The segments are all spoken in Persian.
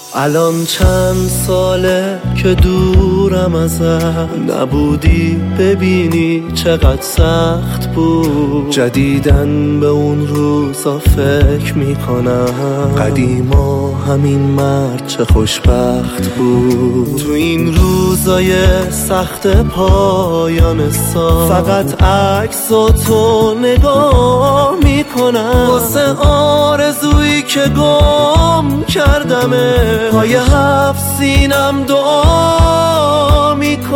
الان چند ساله که دورم ازت، نبودی ببینی چقدر سخت بود. جدیدن به اون روزا فکر میکنم، قدیما همین مرد چه خوشبخت بود. تو این روزای سخت پایان سال فقط عکساتو نگاه میکنم، واسه آرزویی که گم کردمه. پای هفت سینم دعا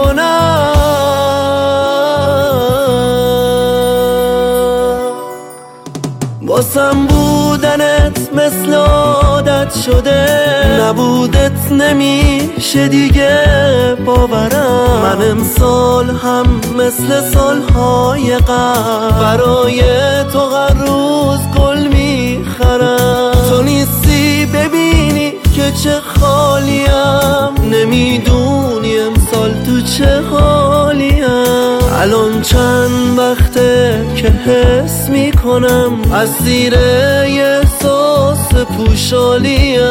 میکنم. واسم بودنت مثل عادت شده، نبودت نمیشه دیگه باورم. من امسال هم مثل سالهای قبل برای تو هر روز گل میخرم. تو نیستی ببینی که چه خالیم، نمیدونی امسال تو چه حالیم. الان چند وقته که حس میکنم از زیر یه احساس پوشالیم.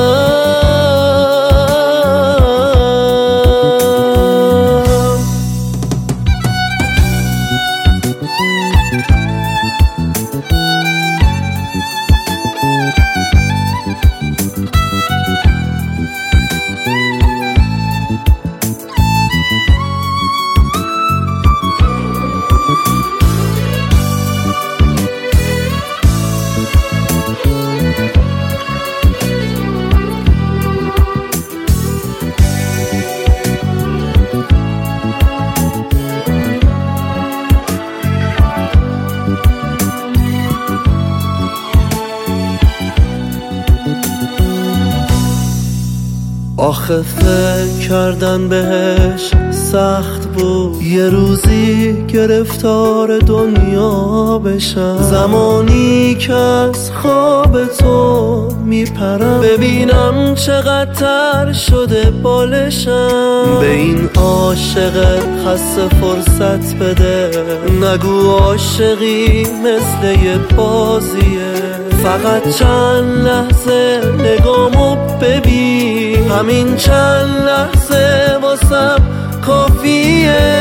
آخه فکر کردن بهش سخت بود، یه روزی گرفتار دنیا بشم. زمانی که از خواب تو میپرم، ببینم چقدر تر شده بالشم. به این عاشق خسته فرصت بده، نگو عاشقی مثل یه بازیه. فقط چند لحظه نگامو ببین، همین چند لحظه واسم کافیه.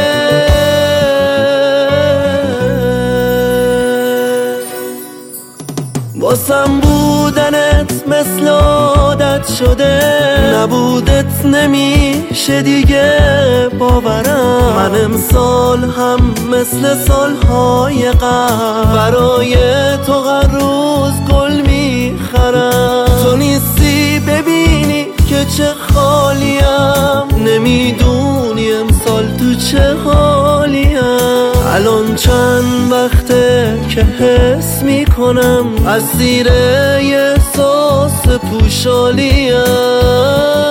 واسم بودنت مثل عادت شده، نبودت نمیشه دیگه باورم. من امسال هم مثل سالهای قبل برای تو هر روز گل میخرم. تو نیستی ببینی که چه خالیم، نمیدونی امسال تو چه حالیم. الان چند وقته که حس میکنم از زیر یه احساس پوشالیم.